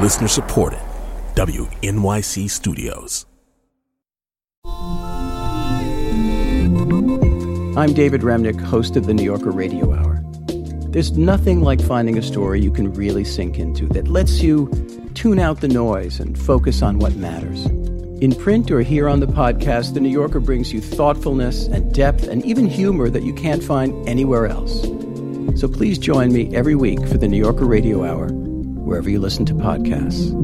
Listener supported. WNYC Studios. I'm David Remnick, host of the New Yorker Radio Hour. There's nothing like finding a story you can really sink into that lets you tune out the noise and focus on what matters. In print or here on the podcast, The New Yorker brings you thoughtfulness and depth and even humor that you can't find anywhere else. So please join me every week for The New Yorker Radio Hour, wherever you listen to podcasts.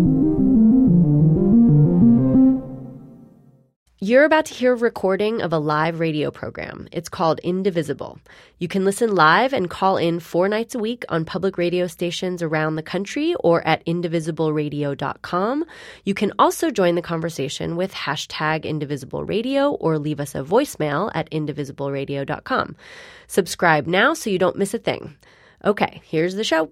You're about to hear a recording of a live radio program. It's called Indivisible. You can listen live and call in 4 nights a week on public radio stations around the country or at indivisibleradio.com. You can also join the conversation with hashtag #IndivisibleRadio or leave us a voicemail at indivisibleradio.com. Subscribe now so you don't miss a thing. Okay, here's the show.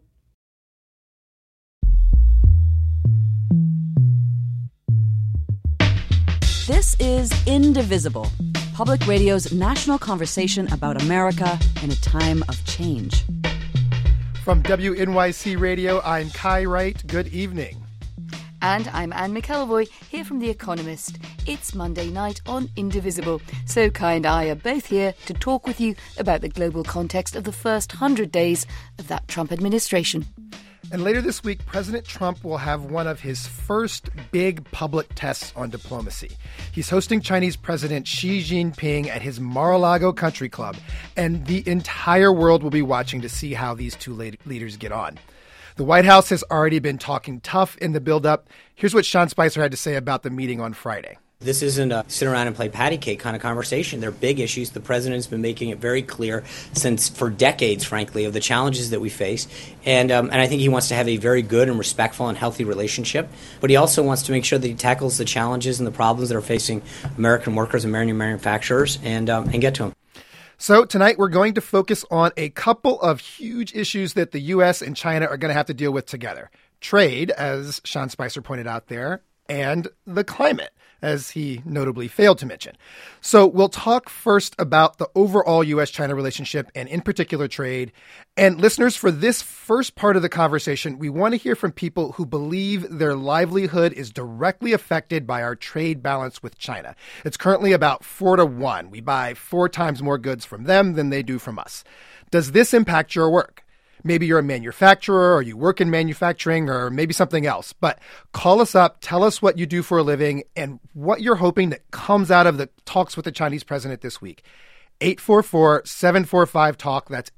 This is Indivisible, public radio's national conversation about America in a time of change. From WNYC Radio, I'm Kai Wright. Good evening. And I'm Anne McElvoy, here from The Economist. It's Monday night on Indivisible, so Kai and I are both here to talk with you about the global context of the first 100 days of that Trump administration. And later this week, President Trump will have one of his first big public tests on diplomacy. He's hosting Chinese President Xi Jinping at his Mar-a-Lago country club, and the entire world will be watching to see how these two leaders get on. The White House has already been talking tough in the build-up. Here's what Sean Spicer had to say about the meeting on Friday. This isn't a sit around and play patty cake kind of conversation. They're big issues. The president's been making it very clear for decades, frankly, of the challenges that we face. And I think he wants to have a very good and respectful and healthy relationship. But he also wants to make sure that he tackles the challenges and the problems that are facing American workers, American manufacturers, and get to them. So tonight we're going to focus on a couple of huge issues that the U.S. and China are going to have to deal with together. Trade, as Sean Spicer pointed out there, and the climate, as he notably failed to mention. So we'll talk first about the overall U.S.-China relationship and in particular trade. And listeners, for this first part of the conversation, we want to hear from people who believe their livelihood is directly affected by our trade balance with China. It's currently about 4-1. We buy 4 times more goods from them than they do from us. Does this impact your work? Maybe you're a manufacturer or you work in manufacturing or maybe something else. But call us up, tell us what you do for a living and what you're hoping that comes out of the talks with the Chinese president this week. 844-745-TALK. That's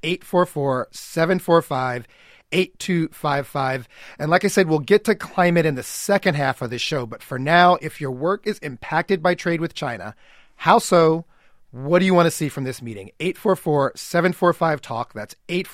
844-745-8255. And like I said, we'll get to climate in the second half of the show. But for now, if your work is impacted by trade with China, how so? What do you want to see from this meeting? 844-745-TALK. That's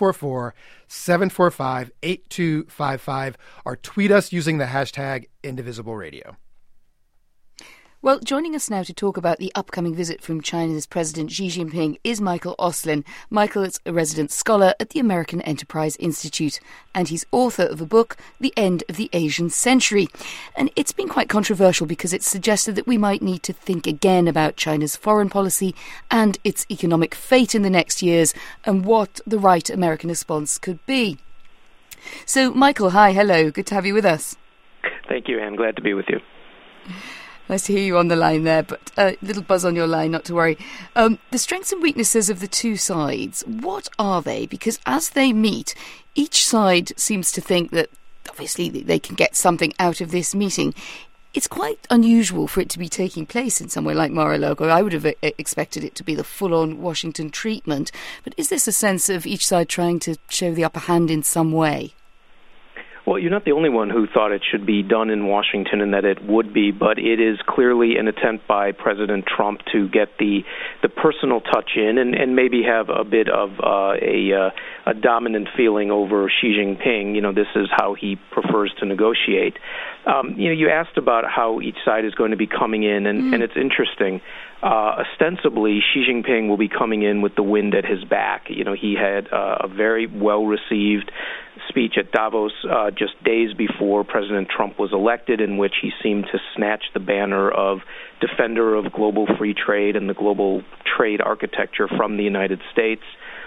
844-745-8255. Or tweet us using the hashtag #IndivisibleRadio. Well, joining us now to talk about the upcoming visit from China's President Xi Jinping is Michael Oslin. Michael is a resident scholar at the American Enterprise Institute, and he's author of a book, The End of the Asian Century. And it's been quite controversial because it's suggested that we might need to think again about China's foreign policy and its economic fate in the next years and what the right American response could be. So, Michael, hi, hello, good to have you with us. Thank you, Anne. Glad to be with you. Nice to hear you on the line there, but a little buzz on your line, not to worry. The strengths and weaknesses of the two sides, what are they? Because as they meet, each side seems to think that obviously they can get something out of this meeting. It's quite unusual for it to be taking place in somewhere like Mar-a-Lago. I would have expected it to be the full-on Washington treatment. But is this a sense of each side trying to show the upper hand in some way? Well, you're not the only one who thought it should be done in Washington and that it would be, but it is clearly an attempt by President Trump to get the personal touch in and maybe have a bit of a dominant feeling over Xi Jinping. You know, this is how he prefers to negotiate. You asked about how each side is going to be coming in, and it's interesting. Ostensibly, Xi Jinping will be coming in with the wind at his back. You know, he had a very well-received speech at Davos just days before President Trump was elected, in which he seemed to snatch the banner of defender of global free trade and the global trade architecture from the United States.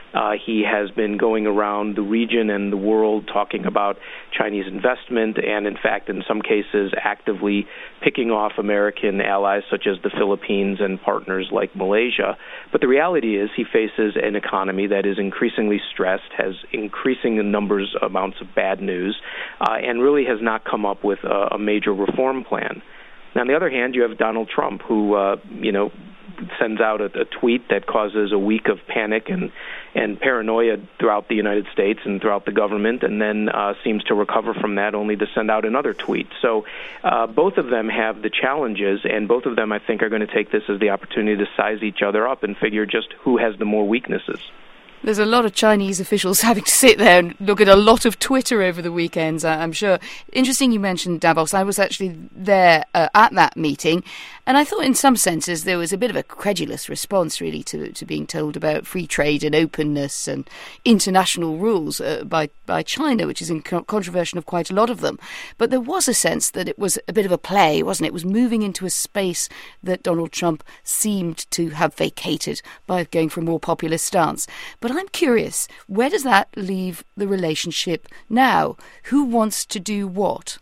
He has been going around the region and the world talking about Chinese investment and, in fact, in some cases, actively picking off American allies such as the Philippines and partners like Malaysia. But the reality is he faces an economy that is increasingly stressed, has increasing amounts of bad news, and really has not come up with a major reform plan. Now, on the other hand, you have Donald Trump, who, sends out a tweet that causes a week of panic and paranoia throughout the United States and throughout the government, and then seems to recover from that only to send out another tweet. So both of them have the challenges, and both of them, I think, are going to take this as the opportunity to size each other up and figure just who has the more weaknesses. There's a lot of Chinese officials having to sit there and look at a lot of Twitter over the weekends, I'm sure. Interesting you mentioned Davos. I was actually there at that meeting, and I thought in some senses there was a bit of a credulous response, really, to being told about free trade and openness and international rules by China, which is in contravention of quite a lot of them. But there was a sense that it was a bit of a play, wasn't it? It was moving into a space that Donald Trump seemed to have vacated by going for a more populist stance. But I'm curious, where does that leave the relationship now? Who wants to do what?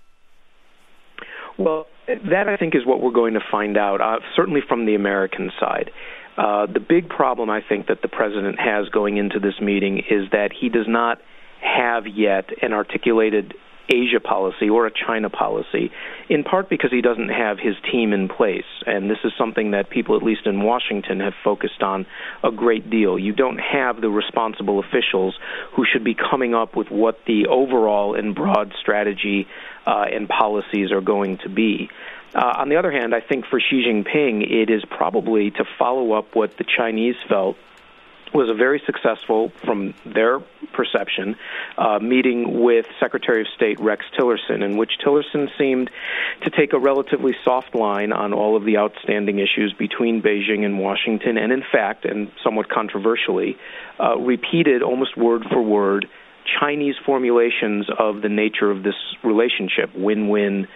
Well, that, I think, is what we're going to find out, certainly from the American side. The big problem, I think, that the president has going into this meeting is that he does not have yet an articulated Asia policy or a China policy, in part because he doesn't have his team in place. And this is something that people, at least in Washington, have focused on a great deal. You don't have the responsible officials who should be coming up with what the overall and broad strategy and policies are going to be. On the other hand, I think for Xi Jinping, it is probably to follow up what the Chinese felt was a very successful, from their perception, meeting with Secretary of State Rex Tillerson, in which Tillerson seemed to take a relatively soft line on all of the outstanding issues between Beijing and Washington, and in fact, and somewhat controversially, repeated almost word for word Chinese formulations of the nature of this relationship, win-win,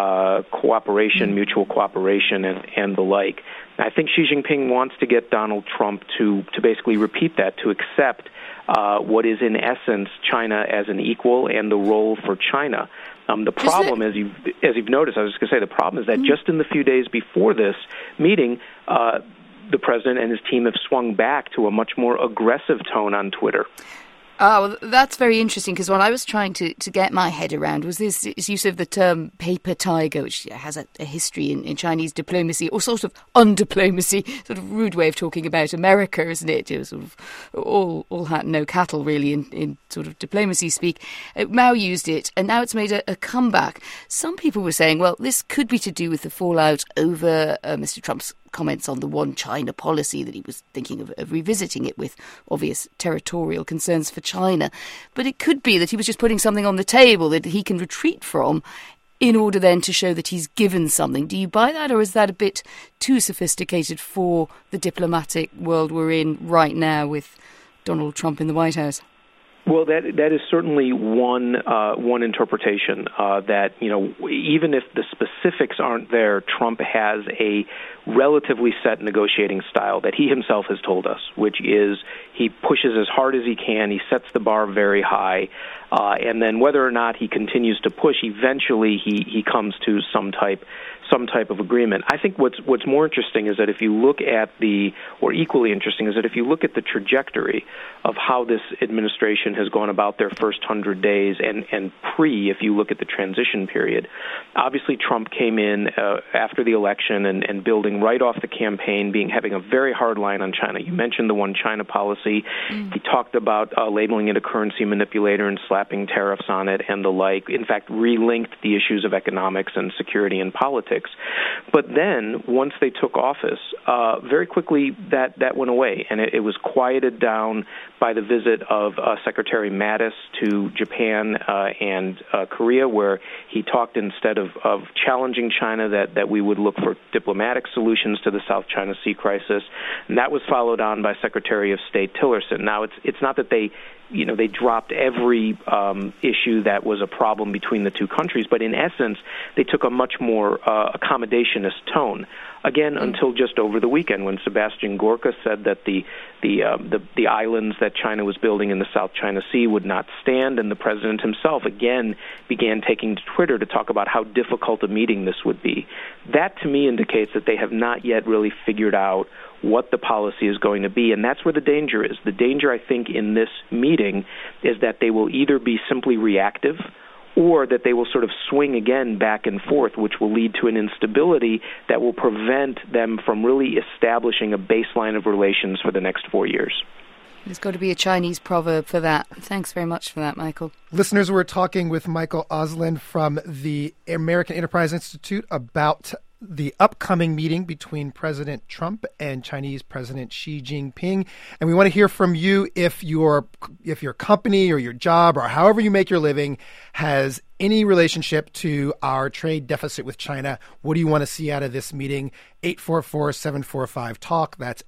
cooperation, mutual cooperation, and the like. I think Xi Jinping wants to get Donald Trump to basically repeat that, to accept what is in essence China as an equal and the role for China. The problem, as you've noticed, I was just going to say, the problem is that just in the few days before this meeting, the president and his team have swung back to a much more aggressive tone on Twitter. Well, that's very interesting, because what I was trying to get my head around was this use of the term paper tiger, which has a history in Chinese diplomacy, or sort of undiplomacy, sort of rude way of talking about America, isn't it? It was sort of all hat and no cattle, really, in sort of diplomacy speak. Mao used it, and now it's made a comeback. Some people were saying, well, this could be to do with the fallout over Mr. Trump's comments on the one China policy, that he was thinking of revisiting it with obvious territorial concerns for China. But it could be that he was just putting something on the table that he can retreat from in order then to show that he's given something. Do you buy that, or is that a bit too sophisticated for the diplomatic world we're in right now with Donald Trump in the White House? Well, that is certainly one interpretation, that, even if the specifics aren't there, Trump has a relatively set negotiating style that he himself has told us, which is he pushes as hard as he can, he sets the bar very high, and then whether or not he continues to push, eventually he comes to some type of agreement. I think what's more interesting is that if you look at equally interesting is that if you look at the trajectory of how this administration has gone about their first 100 days and if you look at the transition period, obviously Trump came in after the election and building right off the campaign, having a very hard line on China. You mentioned the one China policy. He talked about labeling it a currency manipulator and slapping tariffs on it and the like. In fact, relinked the issues of economics and security and politics. But then, once they took office, very quickly that went away, and it was quieted down by the visit of Secretary Mattis to Japan and Korea, where he talked, instead of challenging China, that we would look for diplomatic solutions to the South China Sea crisis, and that was followed on by Secretary of State Tillerson. Now, it's not that they they dropped every issue that was a problem between the two countries, but in essence, they took a much more accommodationist tone. Again, until just over the weekend, when Sebastian Gorka said that the islands that China was building in the South China Sea would not stand, and the president himself again began taking to Twitter to talk about how difficult a meeting this would be. That, to me, indicates that they have not yet really figured out what the policy is going to be, and that's where the danger is. The danger, I think, in this meeting is that they will either be simply reactive or that they will sort of swing again back and forth, which will lead to an instability that will prevent them from really establishing a baseline of relations for the next 4 years. There's got to be a Chinese proverb for that. Thanks very much for that, Michael. Listeners, we're talking with Michael Oslin from the American Enterprise Institute about the upcoming meeting between President Trump and Chinese President Xi Jinping. And we want to hear from you if your company or your job or however you make your living has any relationship to our trade deficit with China. What do you want to see out of this meeting? 844-745-TALK. That's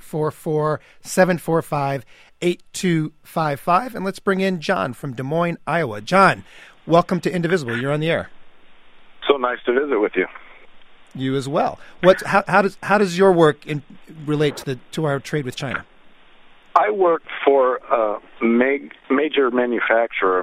844-745-8255. And let's bring in John from Des Moines, Iowa. John, welcome to Indivisible. You're on the air. So nice to visit with you. You as well. How does your work relate to our trade with China? I work for a major manufacturer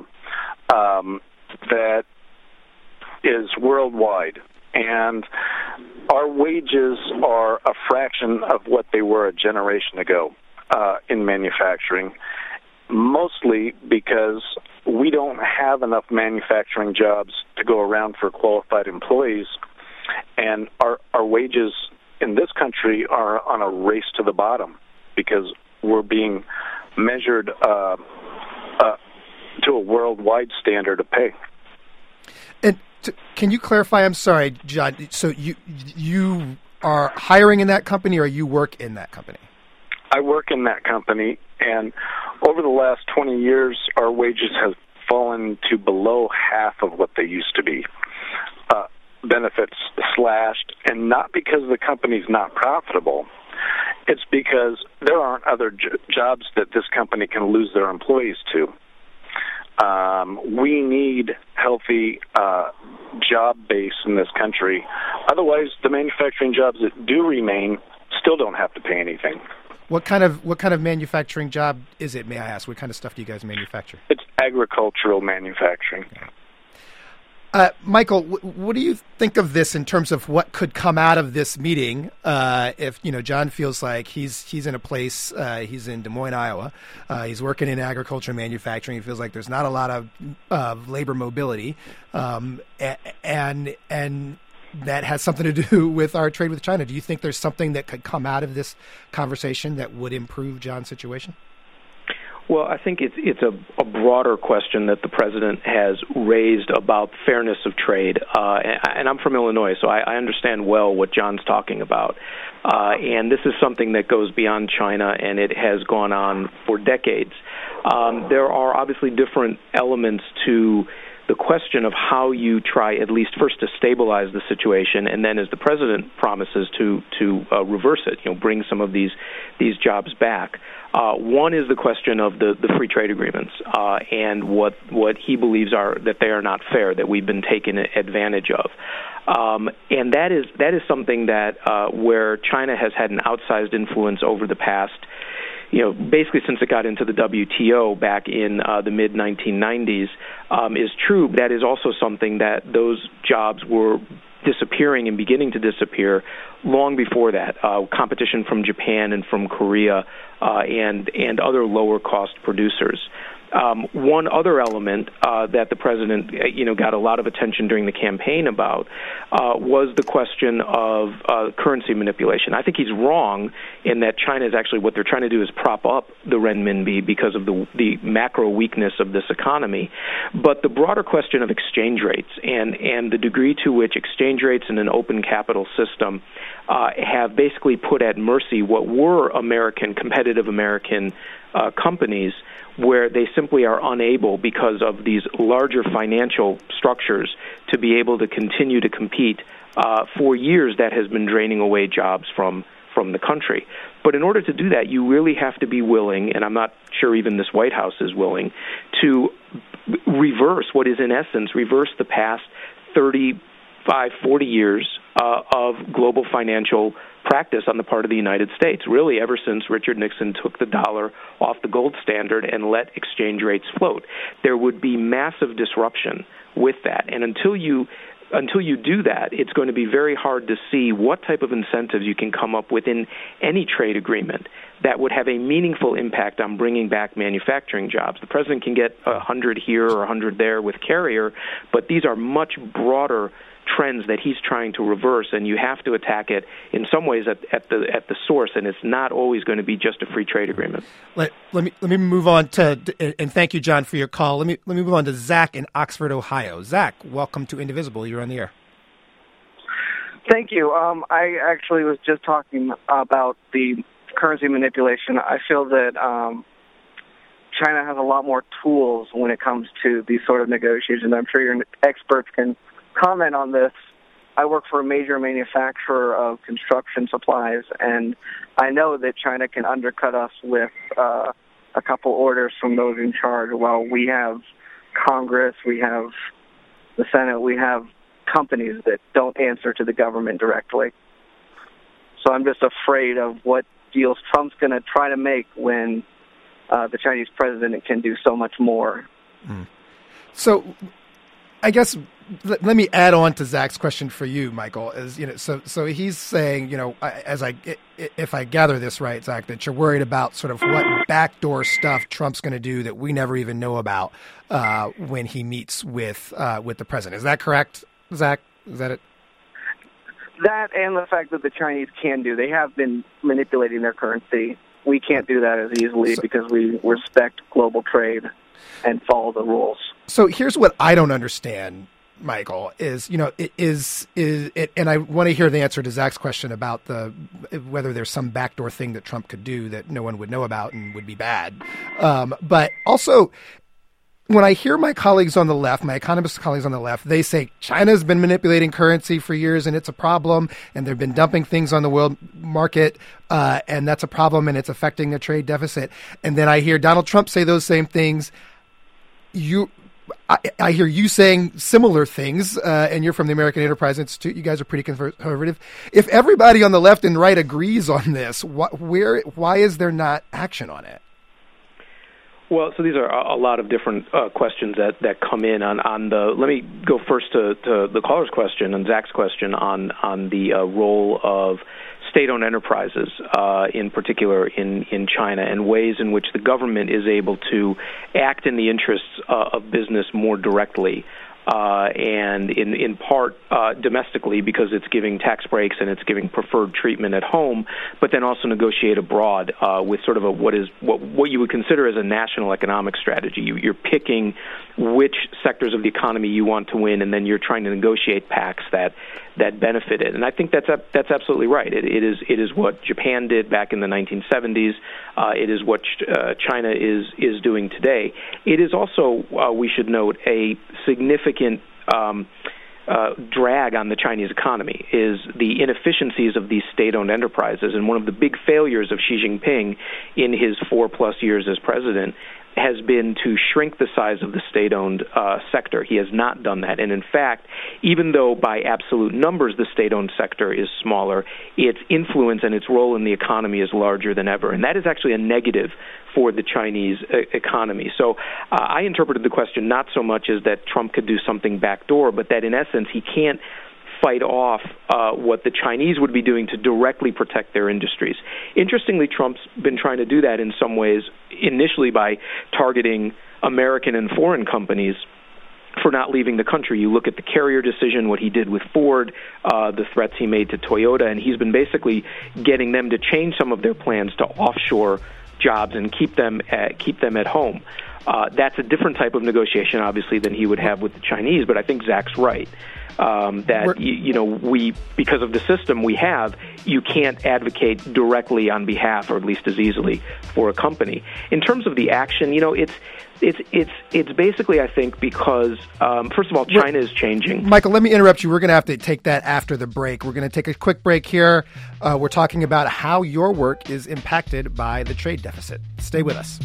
that is worldwide, and our wages are a fraction of what they were a generation ago in manufacturing, mostly because we don't have enough manufacturing jobs to go around for qualified employees. And our wages in this country are on a race to the bottom because we're being measured to a worldwide standard of pay. And can you clarify? I'm sorry, John. So you are hiring in that company, or you work in that company? I work in that company, and over the last 20 years, our wages have fallen to below half of what they used to be. Benefits slashed, and not because the company's not profitable. It's because there aren't other jobs that this company can lose their employees to. We need healthy job base in this country. Otherwise, the manufacturing jobs that do remain still don't have to pay anything. What kind of manufacturing job is it, may I ask? What kind of stuff do you guys manufacture? It's agricultural manufacturing. Okay. Michael, what do you think of this in terms of what could come out of this meeting? If John feels like he's in a place, he's in Des Moines, Iowa. He's working in agriculture and manufacturing. He feels like there's not a lot of labor mobility, and that has something to do with our trade with China. Do you think there's something that could come out of this conversation that would improve John's situation? Well, I think it's a broader question that the president has raised about fairness of trade. And I'm from Illinois, so I understand well what John's talking about. And this is something that goes beyond China, and it has gone on for decades. There are obviously different elements to the question of how you try, at least first, to stabilize the situation, and then, as the president promises, to reverse it, bring some of these jobs back. One is the question of the free trade agreements and what he believes that they are not fair, that we've been taken advantage of. And that is something that where China has had an outsized influence over the past, basically since it got into the WTO back in the mid-1990s, is true. That is also something that those jobs were disappearing and beginning to disappear long before that. Competition from Japan and from Korea and other lower-cost producers. One other element that the president, got a lot of attention during the campaign about was the question of currency manipulation. I think he's wrong in that China is actually, what they're trying to do is prop up the renminbi because of the macro weakness of this economy. But the broader question of exchange rates and the degree to which exchange rates in an open capital system have basically put at mercy what were competitive American companies, where they simply are unable, because of these larger financial structures, to be able to continue to compete for years. That has been draining away jobs from the country. But in order to do that, you really have to be willing, and I'm not sure even this White House is willing, to reverse the past 35, 40 years of global financial practice on the part of the United States, really ever since Richard Nixon took the dollar off the gold standard and let exchange rates float. There would be massive disruption with that. And until you do that, it's going to be very hard to see what type of incentives you can come up with in any trade agreement that would have a meaningful impact on bringing back manufacturing jobs. The president can get 100 here or 100 there with Carrier, but these are much broader trends that he's trying to reverse, and you have to attack it in some ways at the source, and it's not always going to be just a free trade agreement. Let me move on to, and thank you, John, for your call. Let me move on to Zach in Oxford, Ohio. Zach, welcome to Indivisible. You're on the air. Thank you. I actually was just talking about the currency manipulation. I feel that China has a lot more tools when it comes to these sort of negotiations. I'm sure your experts can comment on this. I work for a major manufacturer of construction supplies, and I know that China can undercut us with a couple orders from those in charge, while we have Congress, we have the Senate, we have companies that don't answer to the government directly. So I'm just afraid of what deals Trump's going to try to make when the Chinese president can do so much more. So I guess let me add on to Zach's question for you, Michael. So he's saying, if I gather this right, Zach, that you're worried about sort of what backdoor stuff Trump's going to do that we never even know about when he meets with the president. Is that correct, Zach? Is that it? That and the fact that the Chinese they have been manipulating their currency. We can't do that as easily because we respect global trade and follow the rules. So here's what I don't understand, Michael, is and I want to hear the answer to Zach's question about whether there's some backdoor thing that Trump could do that no one would know about and would be bad. But also, when I hear my colleagues on the left, my economist colleagues on the left, they say China's been manipulating currency for years and it's a problem, and they've been dumping things on the world market, and that's a problem, and it's affecting the trade deficit. And then I hear Donald Trump say those same things. I hear you saying similar things, and you're from the American Enterprise Institute. You guys are pretty conservative. If everybody on the left and right agrees on this, why is there not action on it? Well, so these are a lot of different questions that come in on the. Let me go first to the caller's question and Zach's question on the role of state-owned enterprises, in particular in China, and ways in which the government is able to act in the interests of business more directly. And in part domestically, because it's giving tax breaks and it's giving preferred treatment at home, but then also negotiate abroad with sort of what you would consider as a national economic strategy. You're picking which sectors of the economy you want to win, and then you're trying to negotiate pacts that benefit it. And I think that's absolutely right. It is what Japan did back in the 1970s. It is what China is doing today. It is also, we should note, a significant drag on the Chinese economy is the inefficiencies of these state-owned enterprises. And one of the big failures of Xi Jinping in his 4+ years as president has been to shrink the size of the state-owned sector. He has not done that. And in fact, even though by absolute numbers the state-owned sector is smaller, its influence and its role in the economy is larger than ever. And that is actually a negative for the Chinese economy. So I interpreted the question not so much as that Trump could do something backdoor, but that in essence he can't fight off what the Chinese would be doing to directly protect their industries. Interestingly, Trump's been trying to do that in some ways, initially by targeting American and foreign companies for not leaving the country. You look at the Carrier decision, what he did with Ford, the threats he made to Toyota, and he's been basically getting them to change some of their plans to offshore jobs and keep them at home. That's a different type of negotiation, obviously, than he would have with the Chinese, but I think Zach's right. We, because of the system we have, you can't advocate directly on behalf, or at least as easily, for a company. In terms of the action, it's basically, I think, because first of all, China is changing. Michael, let me interrupt you. We're going to have to take that after the break. We're going to take a quick break here. We're talking about how your work is impacted by the trade deficit. Stay with us.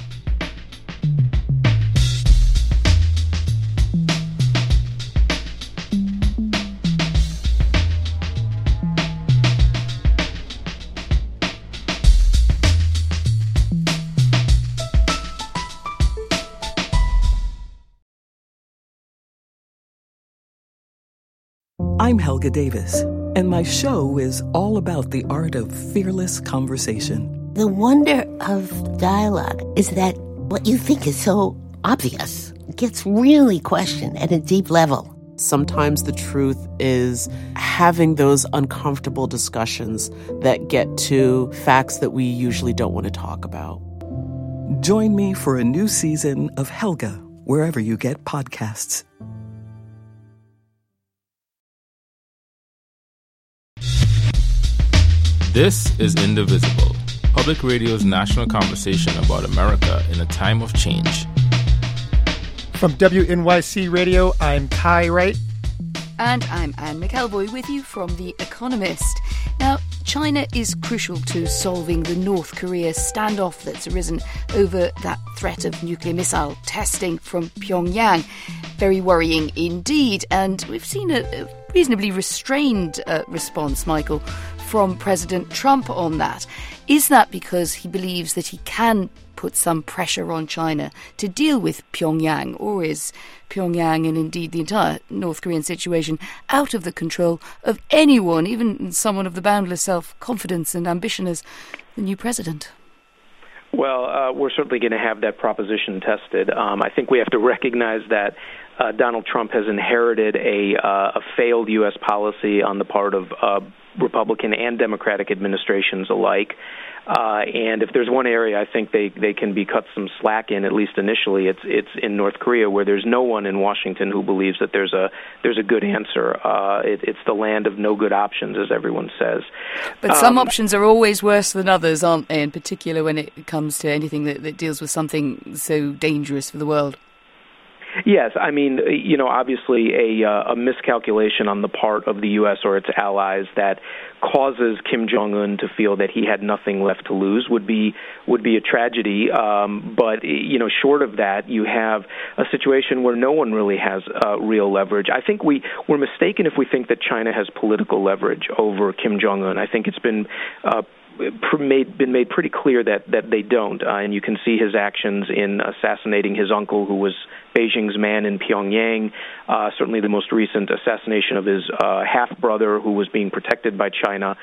I'm Helga Davis, and my show is all about the art of fearless conversation. The wonder of dialogue is that what you think is so obvious gets really questioned at a deep level. Sometimes the truth is having those uncomfortable discussions that get to facts that we usually don't want to talk about. Join me for a new season of Helga, wherever you get podcasts. This is Indivisible, Public Radio's national conversation about America in a time of change. From WNYC Radio, I'm Kai Wright. And I'm Anne McElvoy with you from The Economist. Now, China is crucial to solving the North Korea standoff that's arisen over that threat of nuclear missile testing from Pyongyang. Very worrying indeed. And we've seen a reasonably restrained response, Michael, from President Trump on that. Is that because he believes that he can put some pressure on China to deal with Pyongyang, or is Pyongyang and indeed the entire North Korean situation out of the control of anyone, even someone of the boundless self-confidence and ambition as the new president? Well, we're certainly going to have that proposition tested. I think we have to recognize that Donald Trump has inherited a failed U.S. policy on the part of Republican and Democratic administrations alike. And if there's one area I think they can be cut some slack in, at least initially, it's in North Korea, where there's no one in Washington who believes that there's a good answer. It's the land of no good options, as everyone says. But some options are always worse than others, aren't they? In particular, when it comes to anything that deals with something so dangerous for the world. Yes, I mean, obviously a miscalculation on the part of the U.S. or its allies that causes Kim Jong-un to feel that he had nothing left to lose would be a tragedy. But short of that, you have a situation where no one really has real leverage. I think we're mistaken if we think that China has political leverage over Kim Jong-un. I think it's been made pretty clear that they don't, and you can see his actions in assassinating his uncle, who was Beijing's man in Pyongyang, certainly the most recent assassination of his half-brother, who was being protected by China,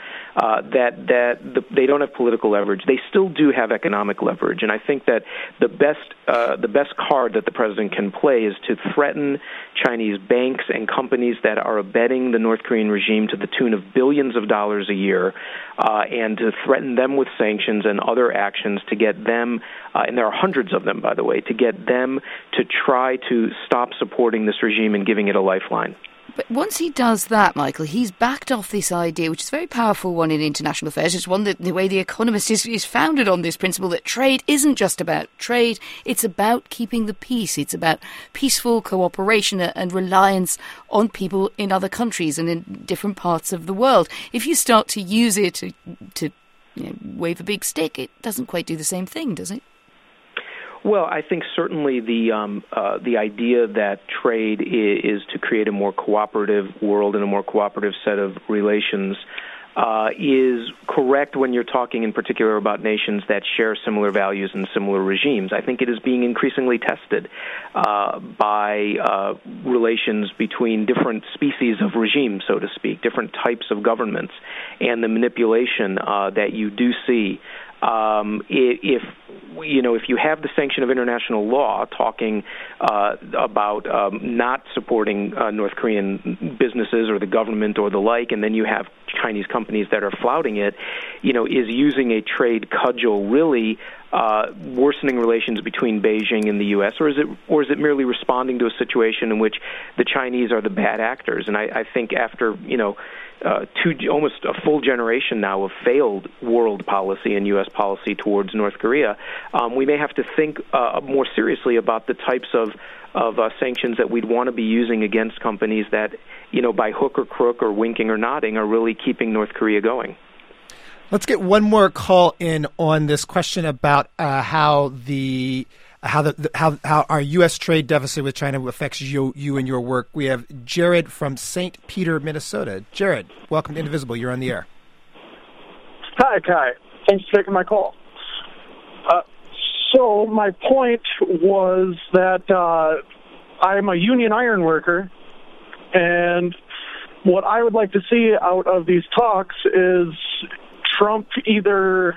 they don't have political leverage. They still do have economic leverage, and I think that the best card that the president can play is to threaten Chinese banks and companies that are abetting the North Korean regime to the tune of billions of dollars a year, and to threaten them with sanctions and other actions to get them, and there are hundreds of them, by the way, to get them to try to stop supporting this regime and giving it a lifeline. But once he does that, Michael, he's backed off this idea, which is a very powerful one in international affairs. It's one that the way The Economist is founded on this principle that trade isn't just about trade, it's about keeping the peace. It's about peaceful cooperation and reliance on people in other countries and in different parts of the world. If you start to use it to wave a big stick, it doesn't quite do the same thing, does it? Well, I think certainly the idea that trade is to create a more cooperative world and a more cooperative set of relations is correct when you're talking in particular about nations that share similar values and similar regimes. I think it is being increasingly tested by relations between different species of regimes, so to speak, different types of governments, and the manipulation that you do see If you have the sanction of international law talking about not supporting North Korean businesses or the government or the like, and then you have Chinese companies that are flouting it, is using a trade cudgel really worsening relations between Beijing and the U.S., or is it merely responding to a situation in which the Chinese are the bad actors? And I think after almost a full generation now of failed world policy and U.S. policy towards North Korea, we may have to think more seriously about the types of sanctions that we'd want to be using against companies that, by hook or crook or winking or nodding, are really keeping North Korea going. Let's get one more call in on this question about how our U.S. trade deficit with China affects you and your work. We have Jared from St. Peter, Minnesota. Jared, welcome to Indivisible. You're on the air. Hi, Kai. Thanks for taking my call. So my point was that I'm a union iron worker, and what I would like to see out of these talks is Trump either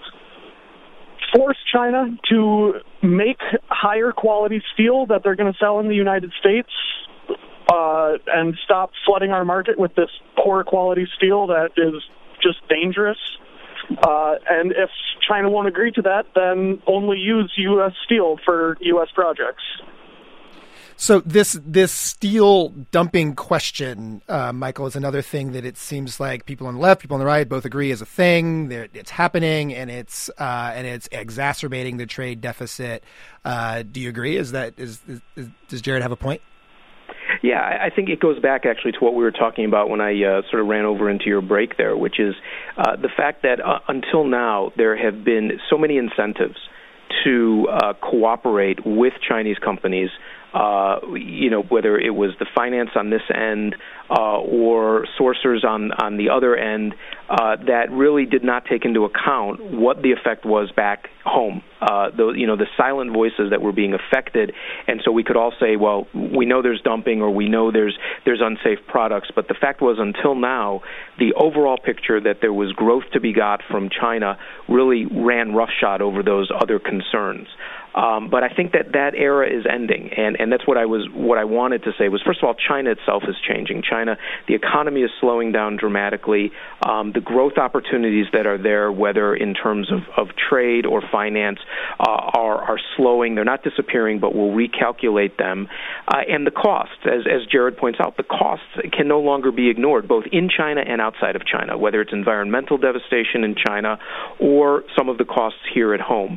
force China to make higher quality steel that they're going to sell in the United States and stop flooding our market with this poor quality steel that is just dangerous. And if China won't agree to that, then only use U.S. steel for U.S. projects. So this steel dumping question, Michael, is another thing that it seems like people on the left, people on the right, both agree is a thing. That it's happening, and it's exacerbating the trade deficit. Do you agree? Does Jared have a point? Yeah, I think it goes back actually to what we were talking about when I sort of ran over into your break there, which is the fact that until now there have been so many incentives to cooperate with Chinese companies, whether it was the finance on this end or sourcers on the other end, that really did not take into account what the effect was back home. The silent voices that were being affected, and so we could all say, well, we know there's dumping or we know there's unsafe products, but the fact was until now, the overall picture that there was growth to be got from China really ran roughshod over those other concerns. But I think that era is ending, and that's what I wanted to say was, first of all, China itself is changing. China, the economy is slowing down dramatically. The growth opportunities that are there, whether in terms of trade or finance, are slowing. They're not disappearing, but we'll recalculate them. And the costs, as Jared points out, the costs can no longer be ignored, both in China and outside of China, whether it's environmental devastation in China or some of the costs here at home.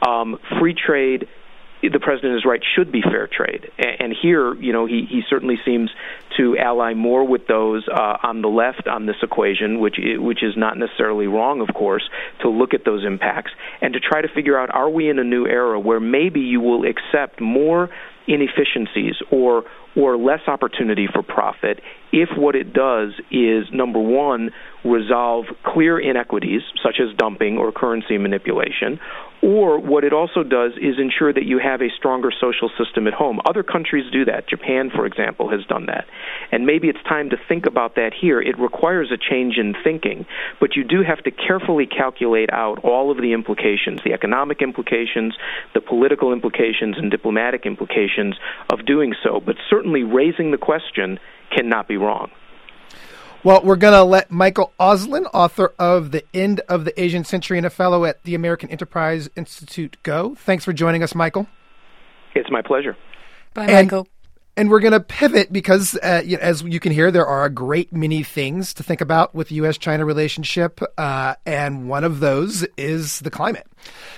Free trade, the president is right, should be fair trade. And here, he certainly seems to ally more with those on the left on this equation, which is not necessarily wrong, of course, to look at those impacts and to try to figure out, are we in a new era where maybe you will accept more inefficiencies or less opportunity for profit if what it does is, number one, resolve clear inequities, such as dumping or currency manipulation, or what it also does is ensure that you have a stronger social system at home. Other countries do that. Japan, for example, has done that. And maybe it's time to think about that here. It requires a change in thinking, but you do have to carefully calculate out all of the implications, the economic implications, the political implications, and diplomatic implications of doing so. But certainly raising the question cannot be wrong. Well, we're going to let Michael Auslin, author of The End of the Asian Century and a fellow at the American Enterprise Institute, go. Thanks for joining us, Michael. It's my pleasure. Bye, Michael. And we're going to pivot because, as you can hear, there are a great many things to think about with the U.S.-China relationship, and one of those is the climate.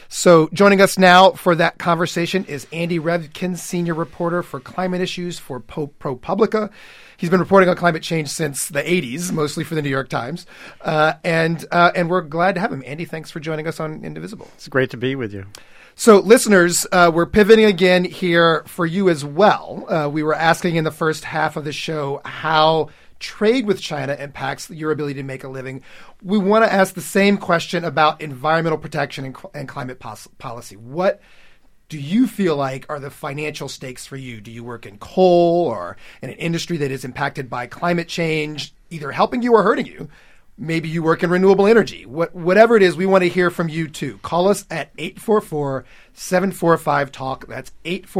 So joining us now for that conversation is Andy Revkin, senior reporter for climate issues for ProPublica. He's been reporting on climate change since the 80s, mostly for the New York Times. And we're glad to have him. Andy, thanks for joining us on Indivisible. It's great to be with you. So listeners, we're pivoting again here for you as well. We were asking in the first half of the show how trade with China impacts your ability to make a living. We want to ask the same question about environmental protection and climate policy. What do you feel like are the financial stakes for you? Do you work in coal or in an industry that is impacted by climate change, either helping you or hurting you? Maybe you work in renewable energy. Whatever it is, we want to hear from you too. Call us at 844-745-TALK. That's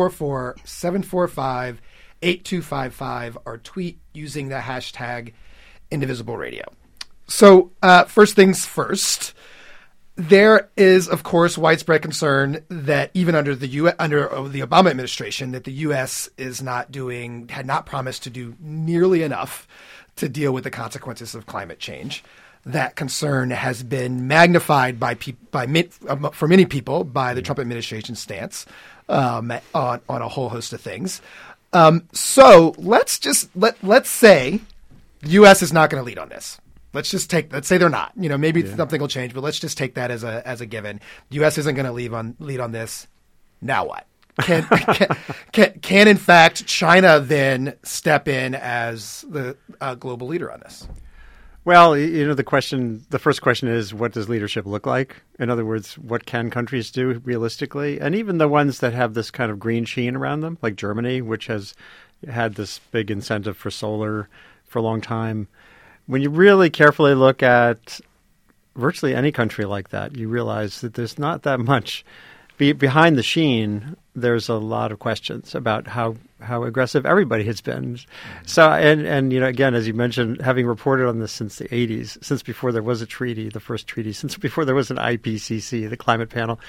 844-745-8255, or tweet using the hashtag Indivisible Radio. So first things first, there is, of course, widespread concern that even under the Obama administration, that the U.S. had not promised to do nearly enough to deal with the consequences of climate change. That concern has been magnified for many people by the Trump administration's stance on a whole host of things. So let's say the U.S. is not going to lead on this. Let's say they're not. Maybe something will change, but let's just take that as a given. The U.S. isn't going to lead on this. Now what? Can in fact China then step in as the global leader on this? Well, the first question is, what does leadership look like? In other words, what can countries do realistically? And even the ones that have this kind of green sheen around them, like Germany, which has had this big incentive for solar for a long time. When you really carefully look at virtually any country like that, you realize that there's not that much behind the sheen. There's a lot of questions about how aggressive everybody has been. So, and again, as you mentioned, having reported on this since the 80s, since before there was a treaty, the first treaty, since before there was an IPCC, the climate panel,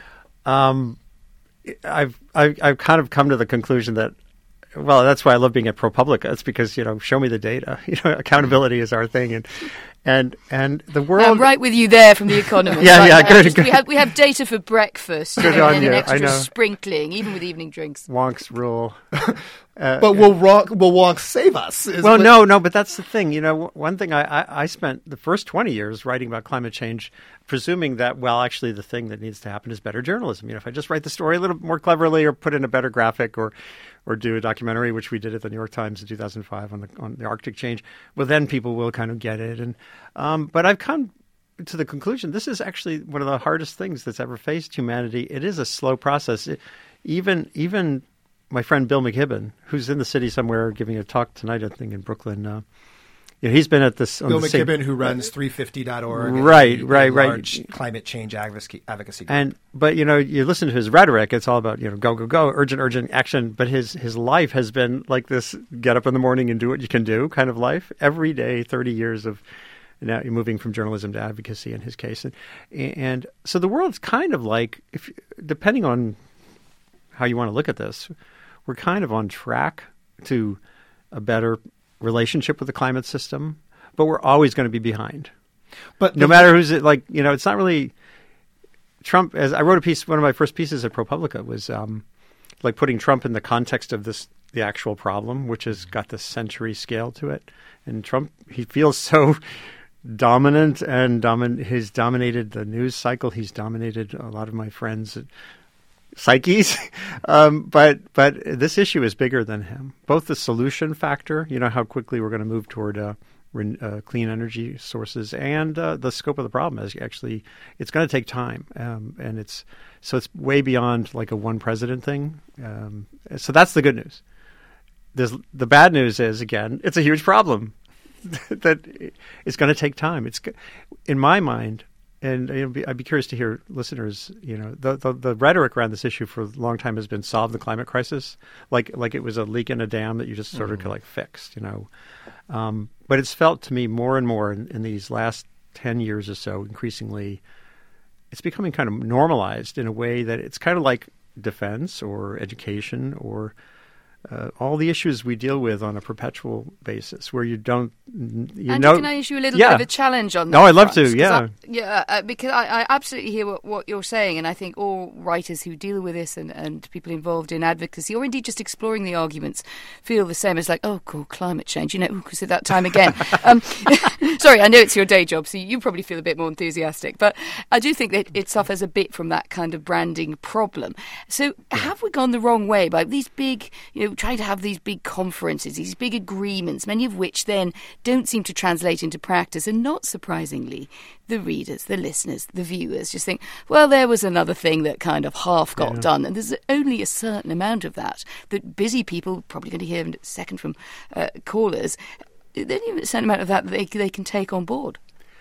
I've kind of come to the conclusion that, well, that's why I love being at ProPublica. It's because, show me the data. Accountability is our thing. And the world. I'm right with you there from The Economist. Good. We have data for breakfast. Good on and you. an extra I know. Sprinkling, even with evening drinks. Wonk's rule. But will Wonk save us? No, but that's the thing. One thing I spent the first 20 years writing about climate change, presuming that, actually the thing that needs to happen is better journalism. If I just write the story a little more cleverly or put in a better graphic or do a documentary, which we did at the New York Times in 2005 on the Arctic change, well, then people will kind of get it. And but I've come to the conclusion this is actually one of the hardest things that's ever faced humanity. It is a slow process. Even my friend Bill McKibben, who's in the city somewhere giving a talk tonight, I think in Brooklyn. He's been at this. Bill McKibben, who runs 350.org, right, large climate change advocacy group. But you listen to his rhetoric; it's all about go, urgent action. But his life has been like this: get up in the morning and do what you can do kind of life every day. 30 years of now moving from journalism to advocacy in his case, and so the world's kind of like, depending on how you want to look at this, we're kind of on track to a better relationship with the climate system, but we're always going to be behind. But no matter who's it, it's not really Trump. As I wrote a piece, one of my first pieces at ProPublica was putting Trump in the context of the actual problem, which has got this century scale to it. And Trump, he feels so dominant and he's dominated the news cycle. He's dominated a lot of my friends' psyches, but this issue is bigger than him. Both the solution factor, how quickly we're going to move toward clean energy sources, and the scope of the problem is actually it's going to take time, and it's way beyond like a one president thing. So that's the good news. The bad news is, again, it's a huge problem that it's going to take time. It's in my mind. And I'd be curious to hear listeners. The rhetoric around this issue for a long time has been solve the climate crisis, like it was a leak in a dam that you just sort of fixed. But it's felt to me more and more in these last 10 years or so, increasingly, it's becoming kind of normalized in a way that it's kind of like defense or education or all the issues we deal with on a perpetual basis, where you don't, can I issue a little bit of a challenge on that? No, I'd love to. Because I absolutely hear what you're saying, and I think all writers who deal with this and people involved in advocacy, or indeed just exploring the arguments, feel the same as oh, cool, climate change. Because at that time again. Sorry, I know it's your day job, so you probably feel a bit more enthusiastic, but I do think that it suffers a bit from that kind of branding problem. So have we gone the wrong way by these big, trying to have these big conferences, these big agreements, many of which then don't seem to translate into practice, and not surprisingly, the readers, the listeners, the viewers just think, well, there was another thing that kind of half got done, and there's only a certain amount of that busy people, probably going to hear in a second from callers, there's only a certain amount of that they can take on board.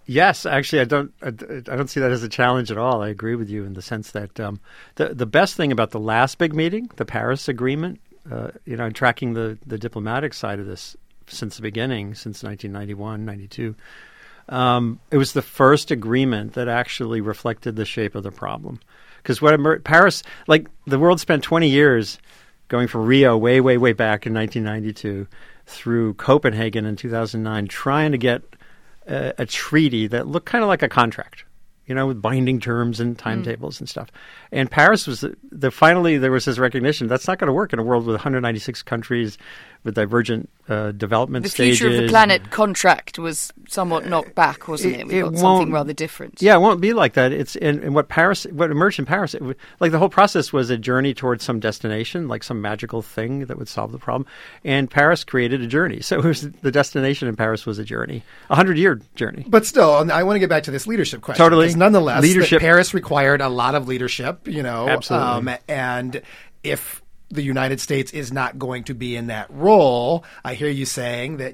Yes, actually, I don't see that as a challenge at all. I agree with you in the sense that the best thing about the last big meeting, the Paris Agreement, and tracking the diplomatic side of this since the beginning, since 1991, 92, it was the first agreement that actually reflected the shape of the problem. Because Paris, like the world spent 20 years going from Rio way, way, way back in 1992 through Copenhagen in 2009, trying to get a treaty that looked kind of like a contract, with binding terms and timetables and stuff. And Paris was finally there was this recognition that's not going to work in a world with 196 countries with divergent development stages. The future of the planet contract was somewhat knocked back, wasn't it? We got something rather different. Yeah, it won't be like that. It's and what emerged in Paris, like the whole process was a journey towards some destination, like some magical thing that would solve the problem. And Paris created a journey. So the destination in Paris was a journey, 100-year journey. But still, I want to get back to this leadership question. Totally. Because nonetheless, leadership. Paris required a lot of leadership, Absolutely. And if the United States is not going to be in that role, I hear you saying that,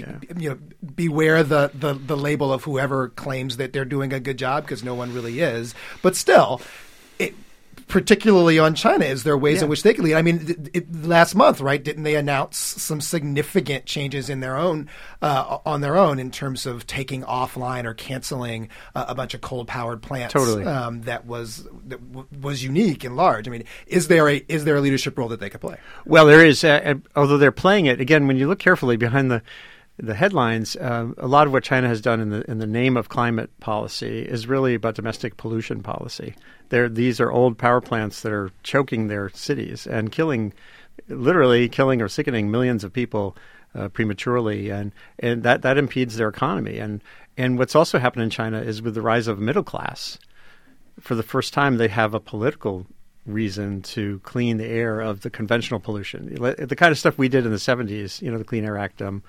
beware the label of whoever claims that they're doing a good job, because no one really is. But still, particularly on China, is there ways in which they can lead? I mean, last month, right? Didn't they announce some significant changes in their own on their own in terms of taking offline or canceling a bunch of coal-powered plants? Totally. That was unique and large. I mean, is there a leadership role that they could play? Well, there is. Although they're playing it again, when you look carefully behind the headlines, a lot of what China has done in the name of climate policy is really about domestic pollution policy. These are old power plants that are choking their cities and literally killing or sickening millions of people prematurely, and that impedes their economy. And what's also happened in China is with the rise of middle class, for the first time they have a political reason to clean the air of the conventional pollution, the kind of stuff we did in the 70s, the Clean Air Act. The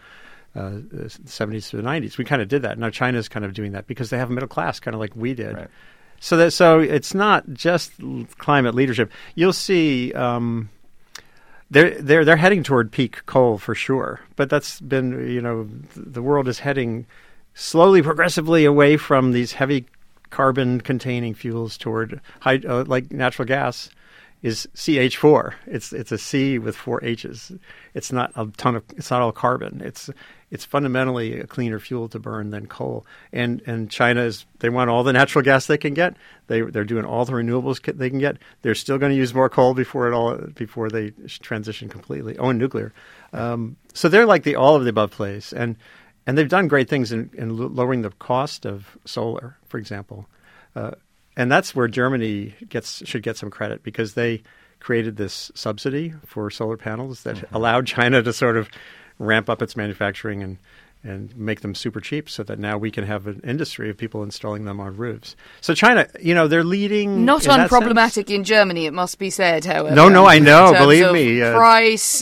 70s to the 90s, we kind of did that. Now China's kind of doing that because they have a middle class, kind of like we did. Right. So it's not just climate leadership. You'll see they're heading toward peak coal for sure, but that's been the world is heading slowly, progressively away from these heavy carbon containing fuels toward like natural gas. Is CH4. It's a C with 4 H's. It's not it's not all carbon. It's fundamentally a cleaner fuel to burn than coal. And China they want all the natural gas they can get. They're doing all the renewables they can get. They're still going to use more coal before they transition completely. Oh, and nuclear. So they're like the all of the above place. And they've done great things in lowering the cost of solar, for example. And that's where Germany should get some credit, because they created this subsidy for solar panels that allowed China to sort of ramp up its manufacturing and make them super cheap, so that now we can have an industry of people installing them on roofs. So China, they're leading. Not unproblematic in Germany, it must be said, however. No, I know. In terms Believe of me. Price,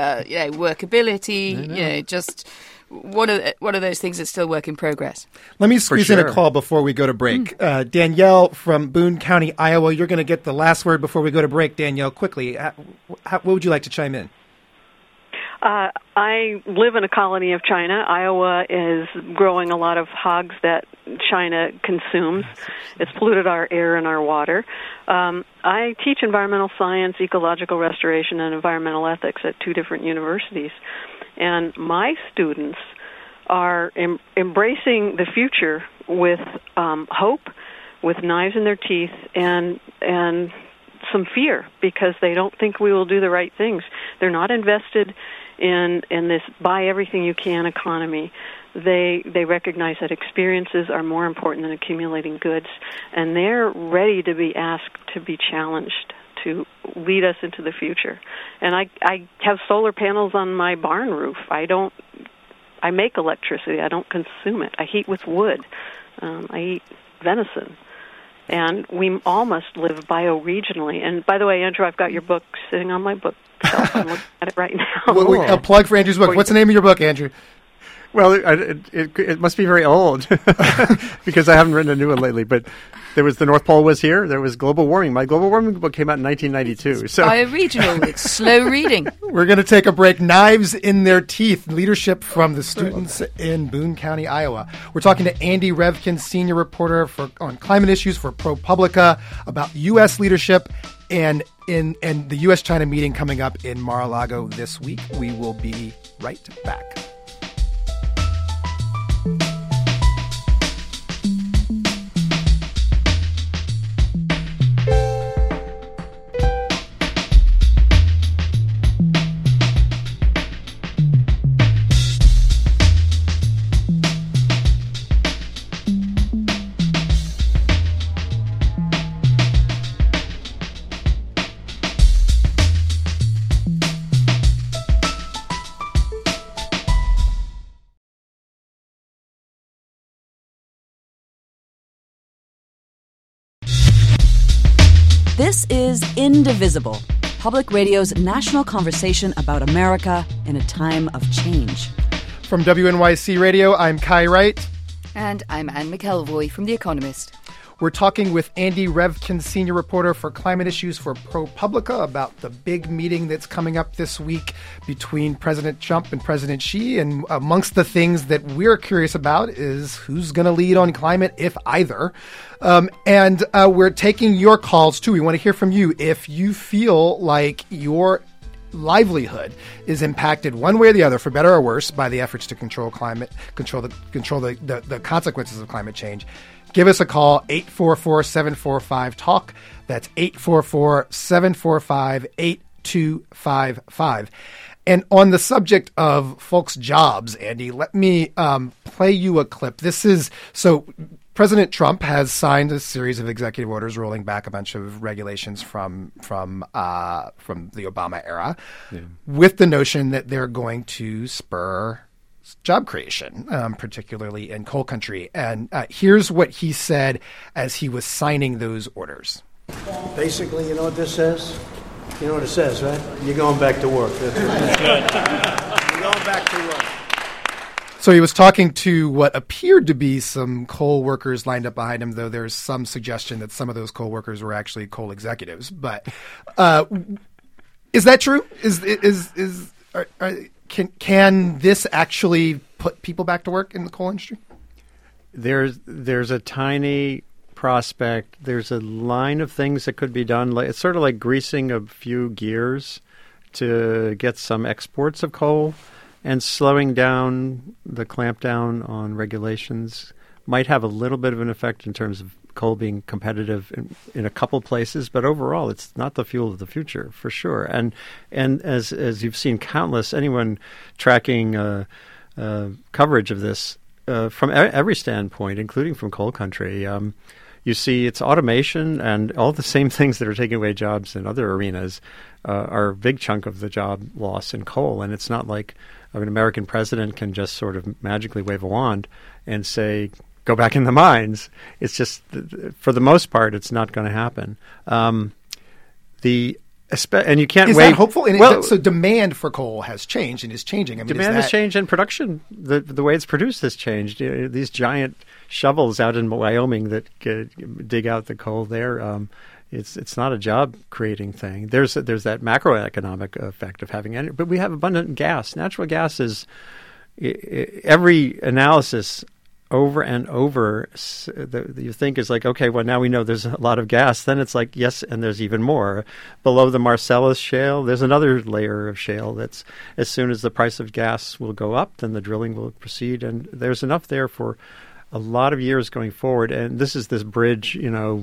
workability, just one of those things that's still work in progress. Let me squeeze in a call before we go to break. Danielle from Boone County, Iowa, you're going to get the last word before we go to break. Danielle, quickly, what would you like to chime in? I live in a colony of China. Iowa is growing a lot of hogs that China consumes. It's polluted our air and our water. I teach environmental science, ecological restoration, and environmental ethics at 2 different universities. And my students are embracing the future with hope, with knives in their teeth, and some fear, because they don't think we will do the right things. They're not invested in this buy everything you can economy. They recognize that experiences are more important than accumulating goods, and they're ready to be asked to be challenged to lead us into the future. And I have solar panels on my barn roof. I make electricity. I don't consume it. I heat with wood. I eat venison. And we all must live bioregionally. And by the way, Andrew, I've got your book sitting on my bookshelf. I'm looking at it right now. A plug for Andrew's book. What's the name of your book, Andrew? Well, it must be very old because I haven't written a new one lately. But There was the North Pole was here. There was global warming. My global warming book came out in 1992. So bioregional. It's slow reading. We're going to take a break. Knives in their teeth. Leadership from the students in Boone County, Iowa. We're talking to Andy Revkin, senior reporter on climate issues for ProPublica, about U.S. leadership and the U.S.-China meeting coming up in Mar-a-Lago this week. We will be right back. This is Indivisible, Public Radio's national conversation about America in a time of change. From WNYC Radio, I'm Kai Wright. And I'm Anne McElvoy from The Economist. We're talking with Andy Revkin, senior reporter for climate issues for ProPublica, about the big meeting that's coming up this week between President Trump and President Xi. And amongst the things that we're curious about is who's going to lead on climate, if either. And we're taking your calls, too. We want to hear from you. If you feel like your livelihood is impacted one way or the other, for better or worse, by the efforts to control the consequences of climate change, give us a call, 844-745-TALK. That's 844-745-8255. And on the subject of folks' jobs, Andy, let me play you a clip. So President Trump has signed a series of executive orders rolling back a bunch of regulations from the Obama era, with the notion that they're going to spur job creation, particularly in coal country. And here's what he said as he was signing those orders. Basically, you know what this says? You know what it says, right? You're going back to work. That's what it says. You're going back to work. So he was talking to what appeared to be some coal workers lined up behind him, though there's some suggestion that some of those coal workers were actually coal executives. But is that true? Can this actually put people back to work in the coal industry? There's a tiny prospect. There's a line of things that could be done. It's sort of like greasing a few gears to get some exports of coal, and slowing down the clampdown on regulations might have a little bit of an effect in terms of coal being competitive in a couple places, but overall, it's not the fuel of the future for sure. And as you've seen anyone tracking coverage of this from every standpoint, including from coal country, you see it's automation and all the same things that are taking away jobs in other arenas are a big chunk of the job loss in coal. And it's not like an American president can just sort of magically wave a wand and say, go back in the mines. It's just, for the most part, it's not going to happen. And you can't Is wait. that hopeful? So demand for coal has changed and is changing. Demand has changed, and production, the way it's produced has changed. These giant shovels out in Wyoming that dig out the coal there, it's not a job-creating thing. There's that macroeconomic effect of having energy. But we have abundant gas. Natural gas is, every analysis over and over, you think is like, okay, well, now we know there's a lot of gas. Then it's like, yes, and there's even more. Below the Marcellus shale, there's another layer of shale that's, as soon as the price of gas will go up, then the drilling will proceed. And there's enough there for a lot of years going forward. And this is this bridge,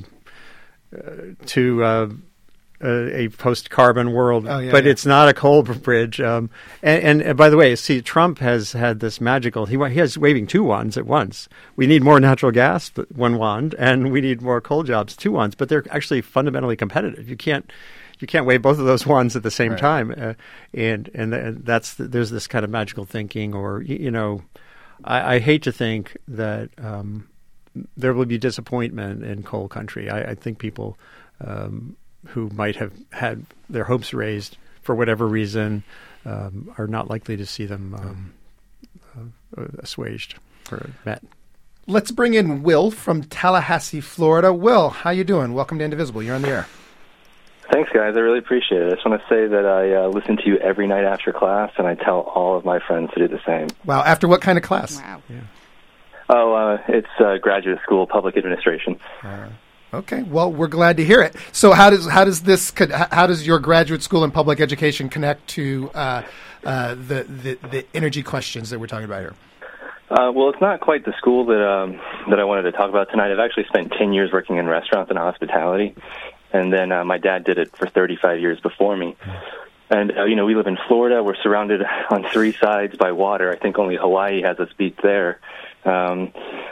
to a post-carbon world, but it's not a coal bridge. And by the way, see, Trump has had this magical. He has waving two wands at once. We need more natural gas, one wand, and we need more coal jobs, two wands. But they're actually fundamentally competitive. You can't wave both of those wands at the same time. And there's this kind of magical thinking, or I hate to think that there will be disappointment in coal country. I think people who might have had their hopes raised for whatever reason are not likely to see them assuaged or met. Let's bring in Will from Tallahassee, Florida. Will, how you doing? Welcome to Indivisible. You're on the air. Thanks, guys. I really appreciate it. I just want to say that I listen to you every night after class, and I tell all of my friends to do the same. Wow. After what kind of class? Wow. Yeah. Oh, it's graduate school, public administration. Okay. Well, we're glad to hear it. So how does your graduate school in public education connect to the energy questions that we're talking about here? Well, it's not quite the school that I wanted to talk about tonight. I've actually spent 10 years working in restaurants and hospitality, and then my dad did it for 35 years before me. And, we live in Florida. We're surrounded on three sides by water. I think only Hawaii has us beat there. I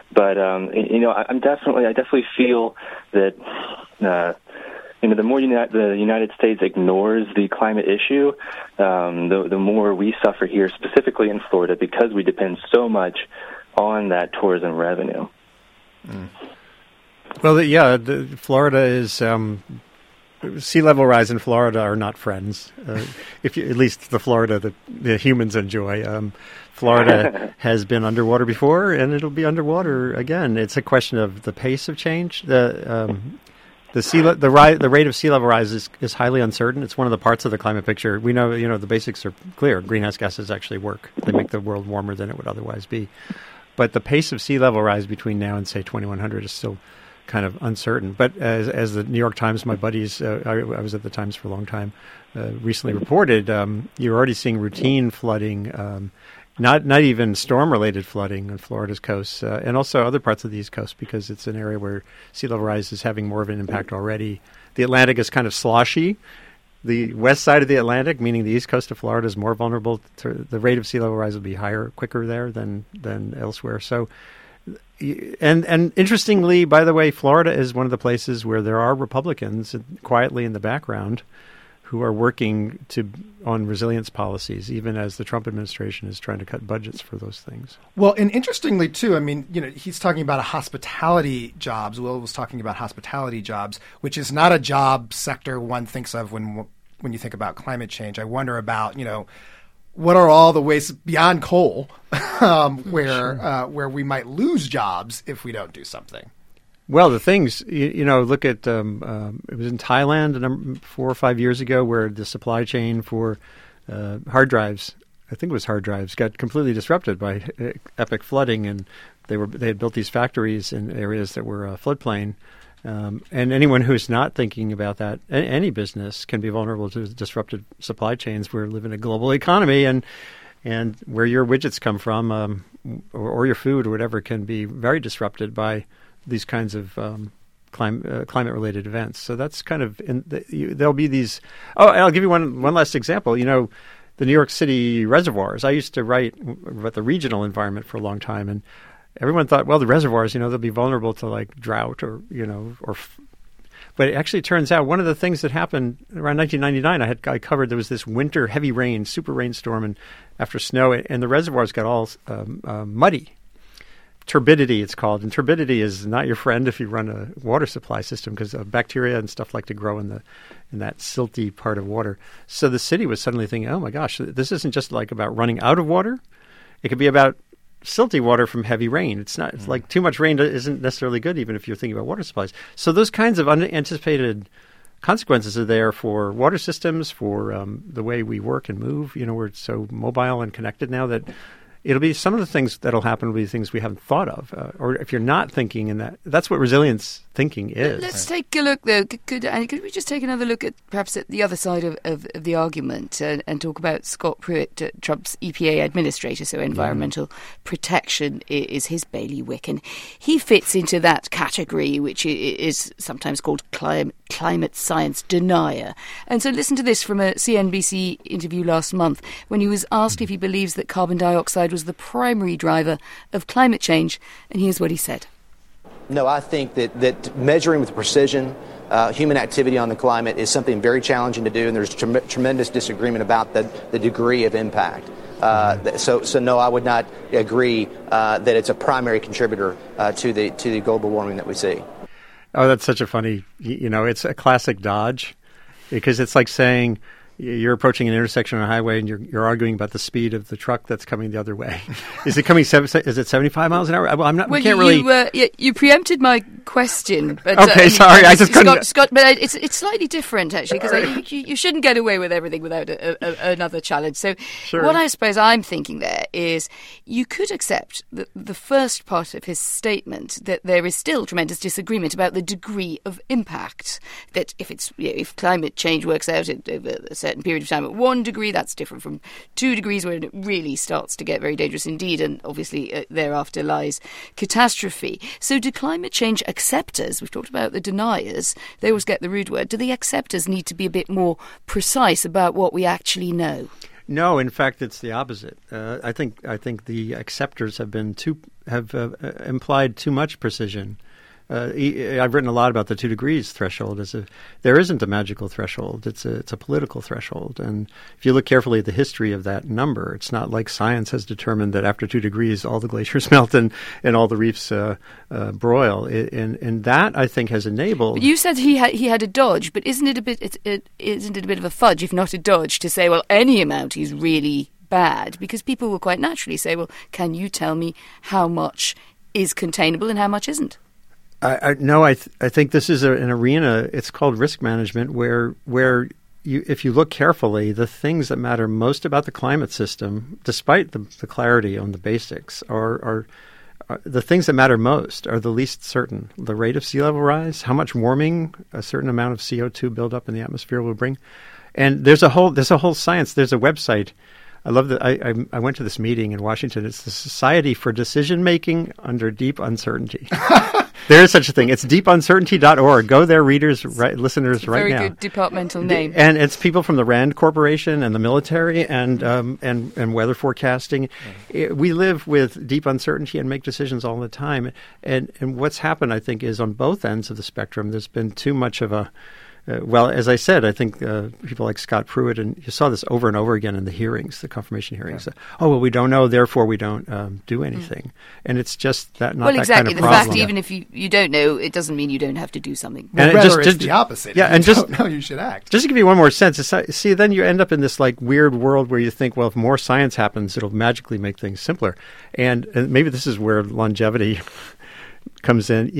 definitely feel that, the more the United States ignores the climate issue, the more we suffer here, specifically in Florida, because we depend so much on that tourism revenue. Well, Florida is sea level rise and Florida are not friends. At least the Florida the humans enjoy. Florida has been underwater before, and it'll be underwater again. It's a question of the pace of change. The rate of sea level rise is highly uncertain. It's one of the parts of the climate picture. We know, the basics are clear. Greenhouse gases actually work. They make the world warmer than it would otherwise be. But the pace of sea level rise between now and, say, 2100 is still kind of uncertain. But as the New York Times, my buddies, I was at the Times for a long time, recently reported, you're already seeing routine flooding, not even storm-related flooding on Florida's coast, and also other parts of the East Coast, because it's an area where sea level rise is having more of an impact already. The Atlantic is kind of sloshy. The west side of the Atlantic, meaning the east coast of Florida, is more vulnerable to the rate of sea level rise will be quicker there than elsewhere. So, and interestingly, by the way, Florida is one of the places where there are Republicans quietly in the background who are working on resilience policies, even as the Trump administration is trying to cut budgets for those things. Well, and interestingly, too, he's talking about hospitality jobs. Will was talking about hospitality jobs, which is not a job sector one thinks of when you think about climate change. I wonder about, what are all the ways beyond coal where we might lose jobs if we don't do something? Well, the things, look at, it was in Thailand 4 or 5 years ago where the supply chain for hard drives, I think it was hard drives, got completely disrupted by epic flooding, and they had built these factories in areas that were floodplain. And anyone who's not thinking about that, any business can be vulnerable to disrupted supply chains. We live in a global economy, and where your widgets come from or your food or whatever can be very disrupted by these kinds of climate-related events. So that's kind of there'll be these. Oh, and I'll give you one last example. The New York City reservoirs. I used to write about the regional environment for a long time, and everyone thought, well, the reservoirs, they'll be vulnerable to like drought or. But it actually turns out one of the things that happened around 1999, I covered there was this winter heavy rain, super rainstorm, and after snow, and the reservoirs got all muddy. Turbidity, it's called. And turbidity is not your friend if you run a water supply system, because bacteria and stuff like to grow in that silty part of water. So the city was suddenly thinking, oh my gosh, this isn't just like about running out of water. It could be about silty water from heavy rain. It's not. It's like too much rain isn't necessarily good, even if you're thinking about water supplies. So those kinds of unanticipated consequences are there for water systems, for the way we work and move. We're so mobile and connected now that it'll be some of the things that'll happen will be things we haven't thought of, or if you're not thinking in that's what resilience thinking is. Let's take a look, though. Could we just take another look at perhaps at the other side of the argument and talk about Scott Pruitt, Trump's EPA administrator, so environmental protection is his bailiwick, and he fits into that category, which is sometimes called climate science denier. And so listen to this from a CNBC interview last month when he was asked if he believes that carbon dioxide was the primary driver of climate change, and here's what he said. No, I think that measuring with precision human activity on the climate is something very challenging to do, and there's tremendous disagreement about the degree of impact. So no, I would not agree that it's a primary contributor to the global warming that we see. Oh, that's such a funny, it's a classic dodge, because it's like saying, you're approaching an intersection on a highway and you're arguing about the speed of the truck that's coming the other way. Is it coming? Is it 75 miles an hour? Well, I'm not. Well, we can't really. You preempted my question. But, okay, sorry. I just couldn't. Scott, but it's slightly different actually, because you shouldn't get away with everything without another challenge. So what I suppose I'm thinking there is you could accept the first part of his statement that there is still tremendous disagreement about the degree of impact. That if climate change works out over a certain period of time at 1 degree, that's different from 2 degrees, where it really starts to get very dangerous indeed, and obviously thereafter lies catastrophe. So do climate change acceptors, we've talked about the deniers, they always get the rude word, do the acceptors need to be a bit more precise about what we actually know? No, in fact, it's the opposite. I think the acceptors have implied too much precision. I've written a lot about the 2 degrees threshold. There isn't a magical threshold. It's a political threshold. And if you look carefully at the history of that number, it's not like science has determined that after 2 degrees all the glaciers melt and all the reefs broil. And that, I think, has enabled. But you said he had a dodge, but isn't it a bit of a fudge, if not a dodge, to say, well, any amount is really bad? Because people will quite naturally say, well, can you tell me how much is containable and how much isn't? I think this is an arena. It's called risk management, where if you look carefully, the things that matter most about the climate system, despite the clarity on the basics, are the things that matter most are the least certain. The rate of sea level rise, how much warming a certain amount of CO2 buildup in the atmosphere will bring, and there's a whole science. There's a website. I love that. I went to this meeting in Washington. It's the Society for Decision Making Under Deep Uncertainty. There is such a thing. It's deepuncertainty.org. Go there, listeners, right now. Very good departmental name. And it's people from the RAND Corporation and the military and weather forecasting. We live with deep uncertainty and make decisions all the time. And what's happened, I think, is on both ends of the spectrum, there's been too much of a as I said, I think people like Scott Pruitt, and you saw this over and over again in the hearings, the confirmation hearings. Yeah. We don't know, therefore we don't do anything. And it's just that not that kind of problem. The fact, even if you don't know, it doesn't mean you don't have to do something. Well, rather, it's the opposite. Yeah, and just know you should act. Just to give you one more sense, see, then you end up in this like weird world where you think, well, if more science happens, it'll magically make things simpler. And maybe this is where longevity comes in.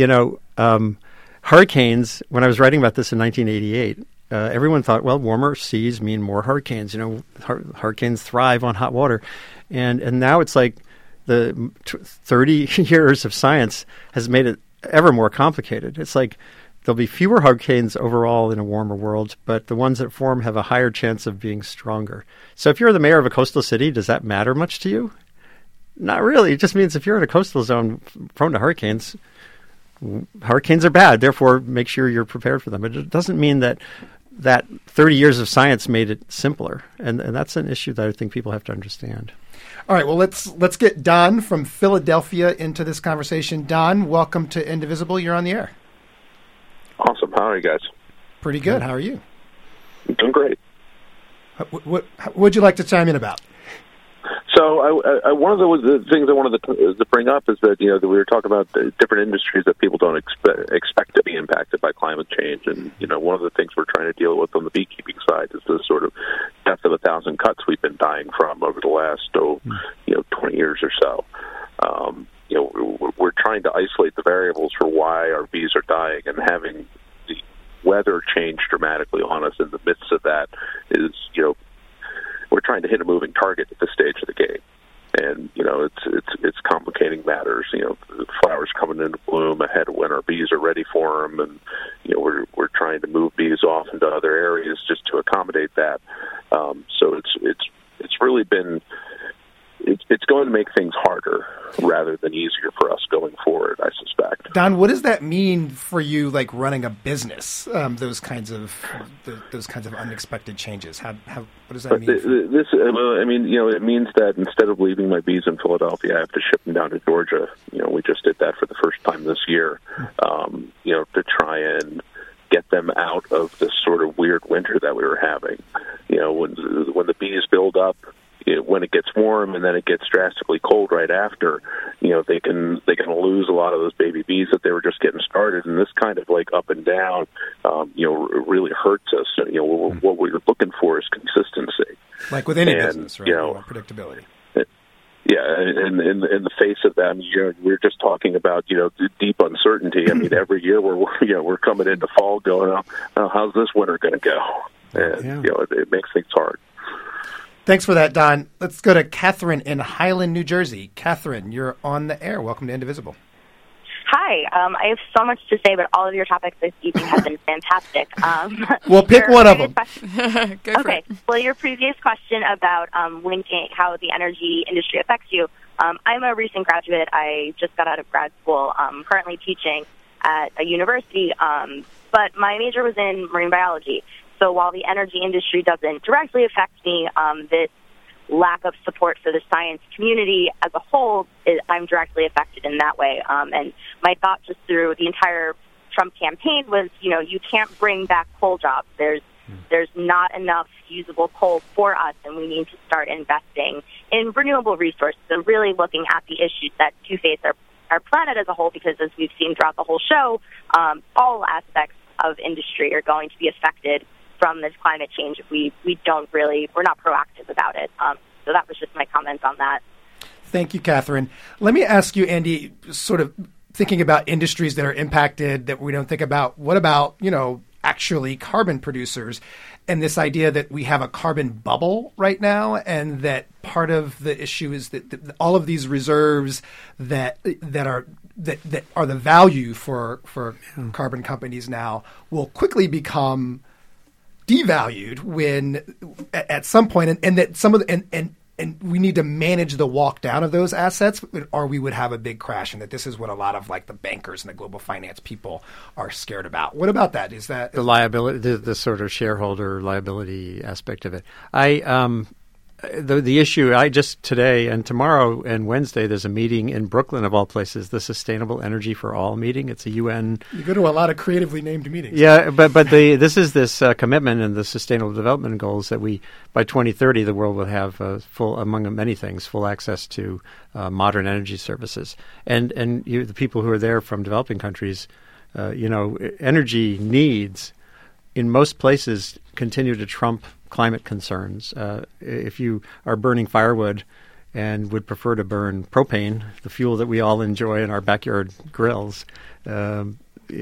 Hurricanes, when I was writing about this in 1988, everyone thought, well, warmer seas mean more hurricanes. Hurricanes thrive on hot water. And now it's like the 30 years of science has made it ever more complicated. It's like there'll be fewer hurricanes overall in a warmer world, but the ones that form have a higher chance of being stronger. So if you're the mayor of a coastal city, does that matter much to you? Not really. It just means if you're in a coastal zone prone to hurricanes are bad, therefore make sure you're prepared for them. But it doesn't mean that 30 years of science made it simpler. And that's an issue that I think people have to understand. All right, well, let's get Don from Philadelphia into this conversation. Don, welcome to Indivisible. You're on the air. Awesome. How are you guys? Pretty good. How are you? Doing great. What would you like to chime in about? So one of the things I wanted to bring up is that, that we were talking about the different industries that people don't expect to be impacted by climate change. And, one of the things we're trying to deal with on the beekeeping side is the sort of death of 1,000 cuts we've been dying from over the last, 20 years or so. We're trying to isolate the variables for why our bees are dying, and having the weather change dramatically on us in the midst of that is, we're trying to hit a moving target at this stage of the game. And, it's complicating matters. Flowers coming into bloom ahead of when our bees are ready for them. And, we're trying to move bees off into other areas just to accommodate that. So it's really been, it's going to make things harder rather than easier for us going forward, I suspect. Don, what does that mean for you, like running a business? Those kinds of unexpected changes. What does that mean? It means that instead of leaving my bees in Philadelphia, I have to ship them down to Georgia. We just did that for the first time this year. To try and get them out of this sort of weird winter that we were having. When the bees build up, when it gets warm and then it gets drastically cold right after, they can lose a lot of those baby bees that they were just getting started. And this kind of like up and down, really hurts us. What we're looking for is consistency. Like with any business, right? You want predictability. Yeah, and in the face of that, we're just talking about deep uncertainty. I mean, every year we're coming into fall, going, how's this winter going to go? And it makes things hard. Thanks for that, Don. Let's go to Catherine in Highland, New Jersey. Catherine, you're on the air. Welcome to Indivisible. Hi. I have so much to say, but all of your topics this evening have been fantastic. Well, pick one of them. Okay. Well, your previous question about linking how the energy industry affects you. I'm a recent graduate. I just got out of grad school. I'm currently teaching at a university, but my major was in marine biology. So while the energy industry doesn't directly affect me, this lack of support for the science community as a whole, I'm directly affected in that way. And my thought just through the entire Trump campaign was, you can't bring back coal jobs. There's not enough usable coal for us, and we need to start investing in renewable resources and really looking at the issues that do face our planet as a whole, because as we've seen throughout the whole show, all aspects of industry are going to be affected from this climate change if we're not proactive about it. So that was just my comments on that. Thank you, Catherine. Let me ask you, Andy, sort of thinking about industries that are impacted that we don't think about. What about, actually carbon producers and this idea that we have a carbon bubble right now, and that part of the issue is that all of these reserves that are the value for carbon companies now will quickly become devalued when at some point, and that some of the, and we need to manage the walk down of those assets, or we would have a big crash, and that this is what a lot of like the bankers and the global finance people are scared about. What about that? Is that the liability, the sort of shareholder liability aspect of it? The issue, I just today and tomorrow and Wednesday, there's a meeting in Brooklyn, of all places, the Sustainable Energy for All meeting. It's a UN. You go to a lot of creatively named meetings. Yeah, but this is this commitment and the Sustainable Development Goals that by 2030, the world will have full, among many things, full access to modern energy services. And the people who are there from developing countries, energy needs in most places continue to trump climate concerns. If you are burning firewood and would prefer to burn propane, the fuel that we all enjoy in our backyard grills, and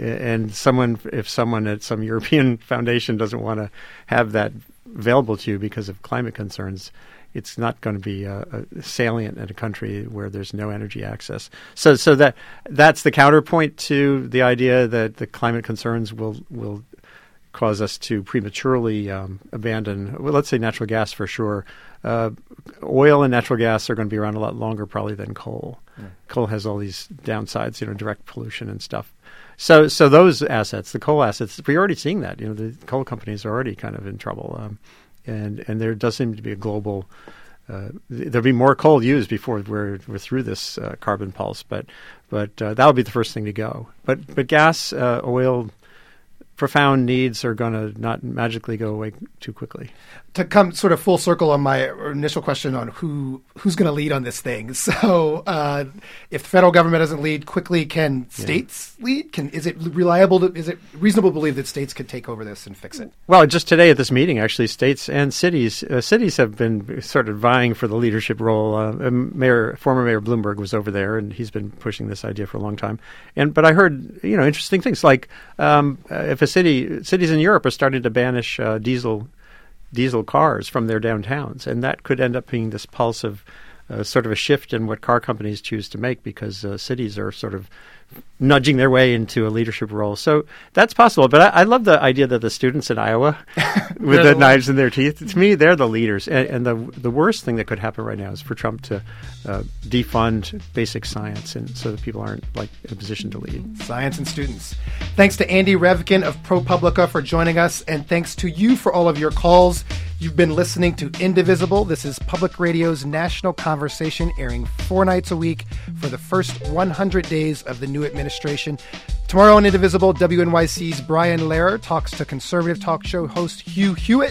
if someone at some European foundation doesn't want to have that available to you because of climate concerns, it's not going to be salient in a country where there's no energy access. So that's the counterpoint to the idea that the climate concerns will cause us to prematurely abandon, let's say natural gas for sure. Oil and natural gas are going to be around a lot longer probably than coal. Yeah. Coal has all these downsides, direct pollution and stuff. So those assets, the coal assets, we're already seeing that. The coal companies are already kind of in trouble. And there does seem to be a global there'll be more coal used before we're through this carbon pulse, but that'll be the first thing to go. But gas, oil, profound needs are going to not magically go away too quickly. To come sort of full circle on my initial question on who's going to lead on this thing. So if the federal government doesn't lead quickly, can states lead? Is it reasonable to believe that states could take over this and fix it? Well, just today at this meeting, actually, states and cities have been sort of vying for the leadership role. Former Mayor Bloomberg was over there, and he's been pushing this idea for a long time. But I heard interesting things like if cities in Europe are starting to banish diesel cars from their downtowns, and that could end up being this pulse of sort of a shift in what car companies choose to make, because cities are sort of nudging their way into a leadership role. So that's possible. But I love the idea that the students in Iowa with the knives in their teeth, to me, they're the leaders. And the worst thing that could happen right now is for Trump to defund basic science, and so that people aren't in a position to lead. Science and students. Thanks to Andy Revkin of ProPublica for joining us, and thanks to you for all of your calls. You've been listening to Indivisible. This is Public Radio's national conversation, airing 4 nights a week for the first 100 days of the new administration. Tomorrow on Indivisible, WNYC's Brian Lehrer talks to conservative talk show host Hugh Hewitt,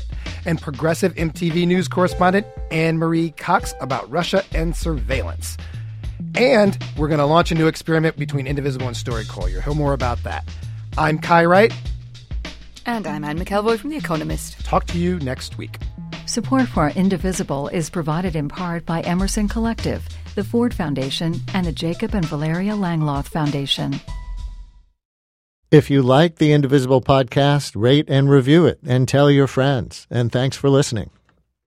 and progressive MTV News correspondent Anne-Marie Cox about Russia and surveillance. And we're going to launch a new experiment between Indivisible and StoryCorps. You'll hear more about that. I'm Kai Wright. And I'm Anne McElvoy from The Economist. Talk to you next week. Support for Indivisible is provided in part by Emerson Collective, the Ford Foundation, and the Jacob and Valeria Langloth Foundation. If you like the Indivisible podcast, rate and review it and tell your friends. And thanks for listening.